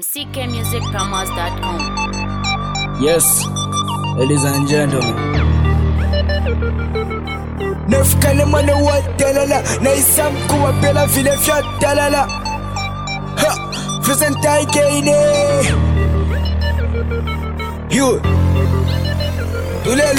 ckmusicpromos.com. Yes, ladies and gentlemen. Nefkane mane wa talala na isam kuwa pela vile vya talala. Ha, Visentai Kane. You. Tule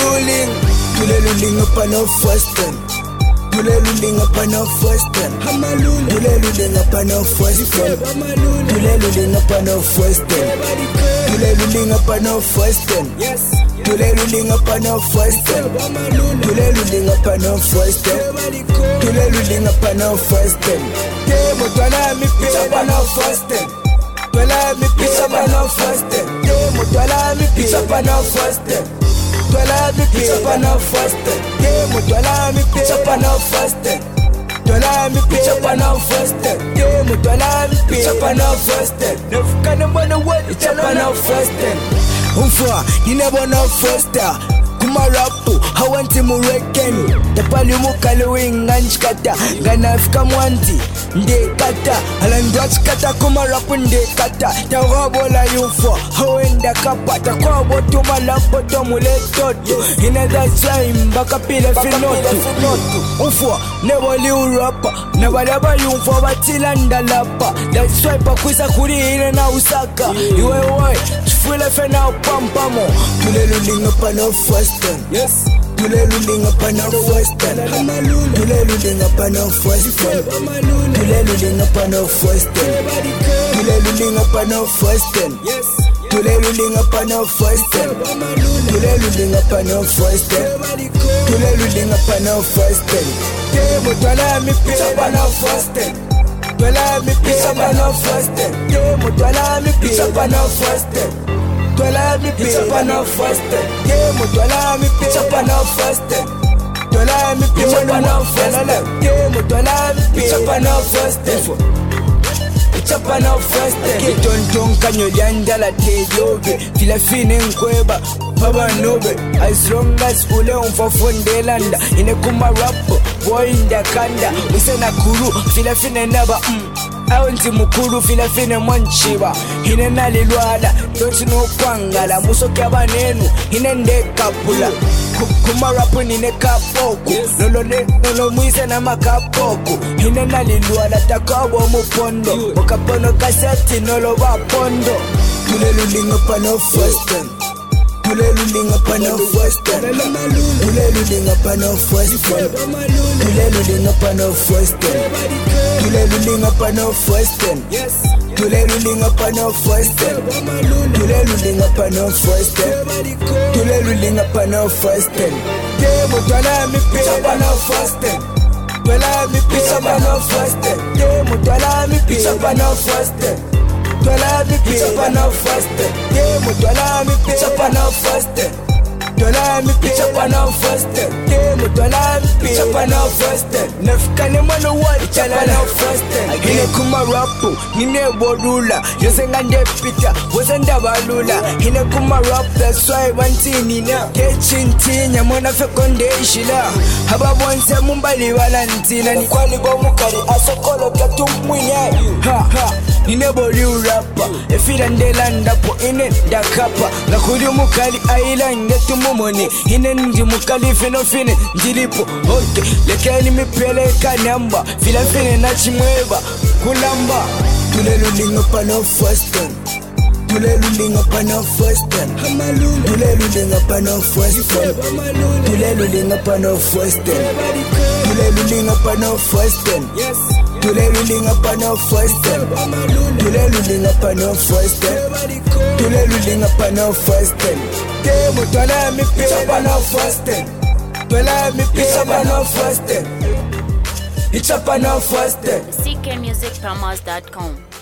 luling upon our first time. Tule luling upon our first time. Tule luling upon our first time. Tule luling upon our first time. Tule luling upon our first time. Yes. Tule luling upon our first time. Tule luling upon our first time. Tule luling upon our first time. Demo twala mi pitch upon our first time. Twala mi pitch upon our first time. Demo twala mi pitch upon our first time. Twala mi pitch upon our first time. Demo twala mi pitch upon our first time. Twala mi pitch upon our first time. Demo twala mi pitch upon our first time. Nefkane mwana what it's upon our first time. Umfwa, you never know first time. Kuma rapu, hawanti murekeni. Tapali mukali winganchi kata. Ganafika mwanti, nde kata. Alandwachi kata kuma rapu nde kata. Tawabola yufwa, hawenda kapa. Takwa botu malapo tomule toto. Inada chai mbaka pile finotu. Umfwa, never liu rapa. Never laba yufwa batila ndalapa. That's why pakwisa kuri hile na usaka. Iwe woi, chufule fena upampamo. Tule luling upon our first time. Yes. Tule luling upon our first time. Tule luling upon our first time. Tule luling upon our first time. Tule luling upon our first time. Yes. Tule luling upon our first time. Tule luling upon our first time. Tule luling upon our first time. Demo twala mi pitch upon our first time. Twala mi pitch upon our first time. Demo twala mi pitch upon our first time. Twala mi pitch upon our first time. Demo twala mi pitch upon our first time. Twala mi pitch upon our first time. Demo twala mi pitch upon our first time. Pitch upon our first time. Kitonton kanyo yandala tejobe. Fila fine nkweba baba nobe. As long as ule umfafonde landa. Ine kuma rapo boy inda kanda. Usena kuru fila fine naba Awanti mukuru fila fine mwanchiba. Hine nalilwala Doti no kwangala Musoke abanenu Hine nde kapula Kuma rapu nine kapoku Nolo mwise na makapoku Hine nalilwala Takawa mupondo Wakapono kaseti nolo wapondo Tule luling upon our first time. Tule luling upon our first time. Tule luling upon our first time. Tule luling upon our first time. Tule luling upon our first time. Yes. Tule luling upon our first time. Tule luling upon our first time. Tule luling upon our first time. Demo twala mi pitch upon our first time. Twala mi pitch upon our first time. Demo twala mi pitch upon our first time. Twala mi pitch upon our first time. Demo twala mi pitch upon our first time. Twala mi pitch upon our first time. Demo twala mi pitch upon our first time. Nefkane mwana wa upon our first time. Hine kuma rapu, nine borula. Yose ngande pita, wose ndabalula. Hine kuma rap, that's why wanti nina. Kechintinya, mwana fekonde ishila. Haba bonse mumbali walantina. Ni kwali bomukari, asokolo katumwine. Ha. Nine boliu rapa, efila ndelanda po ine dakapa. Nakuri mukali aila ngetu mumoni. Hine ndi mukali fine ndilipo. Okay, lekeni mipeleka namba. Fila fine na chimweba kulamba. Tule luling upon our first time. Tule luling upon our first time. Tule luling upon our first time. Tule luling upon our first time. Tule luling upon our first time. Yes. Tule luling upon our first time. Tule luling upon our first time. Tule luling upon our first time. Demo twala mi pitch upon our first time. Twala mi pitch upon our first time. It's upon our first time. ckmusicpromos.com.